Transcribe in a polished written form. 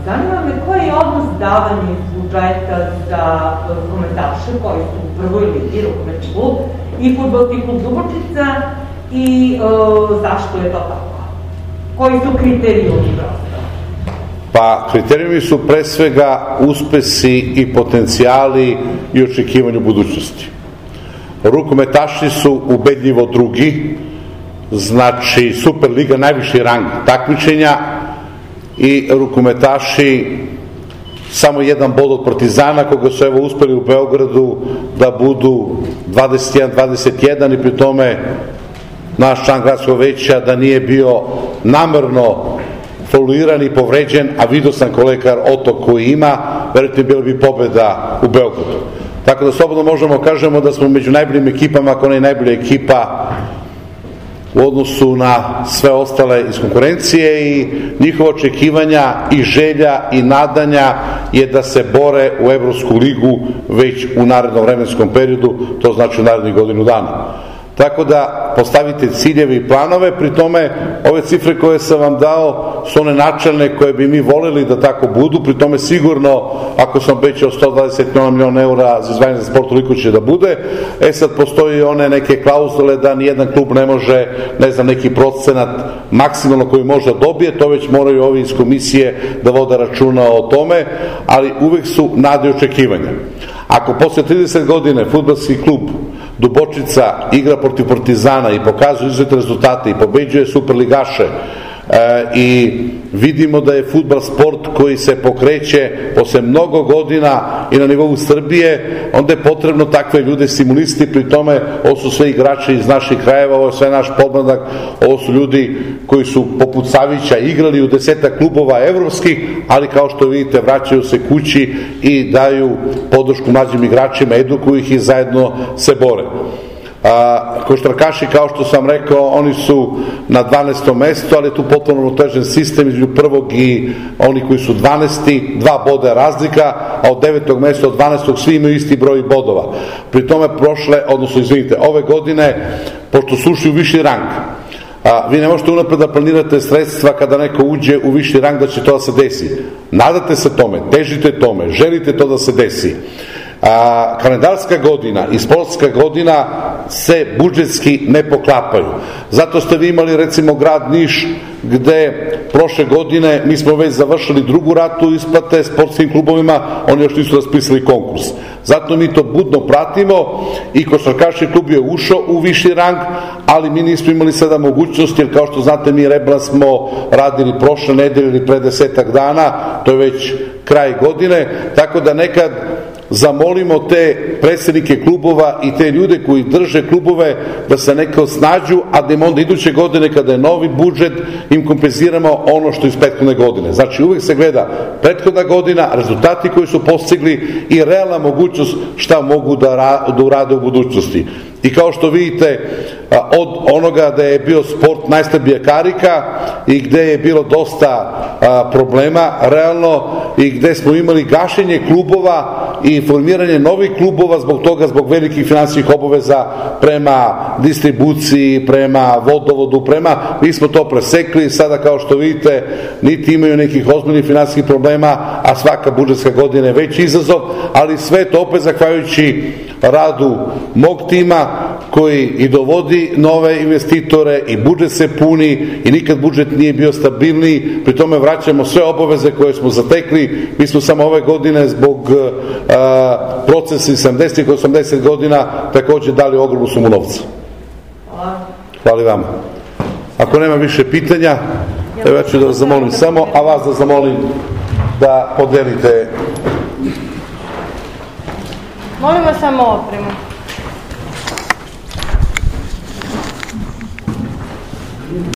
Zanima me koji je odnos davanja iz budžeta za rukometaše koji su u prvoj ligi, rukomet klub i fudbalski klub Dubočica i zašto je to tako? Koji su kriterijumi prosto? Pa, kriterijumi su pre svega uspesi i potencijali i očekivanje u budućnosti. Rukometaši su ubedljivo drugi, znači Superliga najviši rang takmičenja i rukometaši samo jedan bod od Partizana koga su evo uspeli u Beogradu da budu 21-21 i pri tome naš član gradskog veća da nije bio namerno fauluiran i povređen, a vidio sam kolega Otok koji ima, verujte bila bi pobeda u Beogradu. Tako da slobodno možemo kažemo da smo među najboljim ekipama, ako ne najbolja ekipa u odnosu na sve ostale iz konkurencije i njihova očekivanja i želja i nadanja je da se bore u Evropsku ligu već u narednom vremenskom periodu, to znači u narednih godinu dana. Tako da postavite ciljeve i planove, pri tome ove cifre koje sam vam dao su one načelne koje bi mi voleli da tako budu, pri tome sigurno ako sam obećao 120 miliona eura za izdvajanje za sport, toliko će da bude. Sad postoji one neke klauzule da nijedan klub ne može, ne znam, neki procenat maksimalno koji može da dobije, to već moraju ovi iz komisije da vode računa o tome, ali uvek su nade i očekivanja. Ako posle 30 godine fudbalski klub Dubočica igra protiv Partizana i pokazuje izuzetne rezultate i pobeđuje superligaše i vidimo da je fudbal sport koji se pokreće posle mnogo godina i na nivou Srbije, onda je potrebno takve ljude stimulisati, pri tome ovo su sve igrači iz naših krajeva, ovo je sve naš podmladak, ovo su ljudi koji su poput Savića igrali u 10 klubova evropskih, ali kao što vidite vraćaju se kući i daju podršku mlađim igračima, edukuju ih i zajedno se bore. Košarkaši, kao što sam rekao, oni su na 12. mestu, ali je tu potpuno uravnotežen sistem između prvog i oni koji su 12. 2 boda razlika, a od 9. mesta od 12. svi imaju isti broj bodova. Pri tome ove godine, pošto su ušli u viši rang, vi ne možete unapred da planirate sredstva kada neko uđe u viši rang da će to da se desi. Nadate se tome, težite tome, želite to da se desi. Kalendarska godina i sportska godina se budžetski ne poklapaju. Zato ste vi imali recimo grad Niš gde prošle godine mi smo već završili drugu ratu isplate sportskim klubovima, oni još nisu raspisali konkurs. Zato mi to budno pratimo i košarkaški klub je ušao u viši rang, ali mi nismo imali sada mogućnosti, jer kao što znate mi rebalans smo radili prošle nedelje ili pre 10 dana, to je već kraj godine, tako da nekad zamolimo te predsednike klubova i te ljude koji drže klubove da se neko snađu, a da im onda iduće godine kada je novi budžet im kompenziramo ono što iz prethodne godine. Znači uvek se gleda prethodna godina, rezultati koji su postigli i realna mogućnost šta mogu da urade u budućnosti. I kao što vidite, od onoga da je bio sport najslabija karika i gde je bilo dosta problema realno i gde smo imali gašenje klubova i formiranje novih klubova zbog toga, zbog velikih finansijskih obaveza prema distribuciji, prema vodovodu, mi smo to presekli i sada kao što vidite niti imaju nekih ozbiljnih finansijskih problema, a svaka budžetska godina je veći izazov, ali sve to opet zahvaljujući radu mog tima koji i dovodi nove investitore i budžet se puni i nikad budžet nije bio stabilniji, pri tome vraćamo sve obaveze koje smo zatekli. Mi smo samo ove godine zbog procesa 70 i 80 godina takođe dali ogromnu sumu novca. Hvala vam. Ako nema više pitanja, ja ću da vas zamolim samo, a vas da zamolim da podelite. Molim vas samo opremu.